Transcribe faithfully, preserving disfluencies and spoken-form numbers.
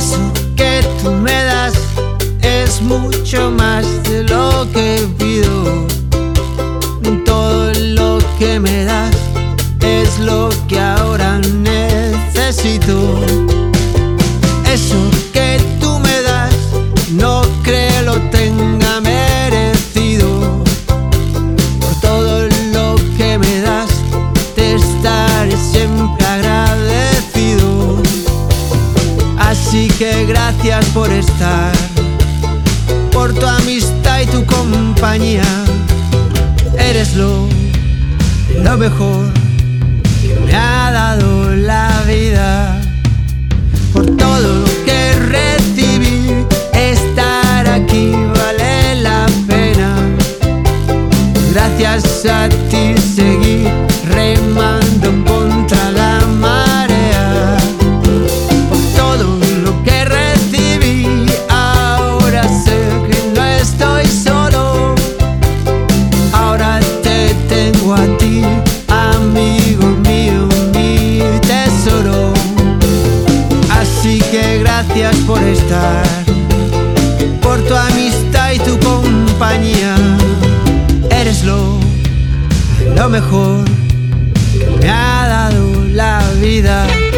Eso que tú me das es mucho más de lo que pido. Todo lo que me das es lo que ahora necesito. Eso que tú me das no creo lo tenga merecido. Por todo lo que me das te estaré siempre agradecido. Así que gracias por estar, por tu amistad y tu compañía. Eres lo, lo mejor que me ha dado la vida. Por todo lo que recibí, estar aquí vale la pena. Gracias a ti seguí remando contra la marea. Por todo lo que recibí, ahora sé que no estoy solo. Ahora te tengo a ti, amigo mío, mi tesoro. Así que gracias por estar, por tu amistad y tu compañía. Eres lo, lo mejor que me ha dado la vida.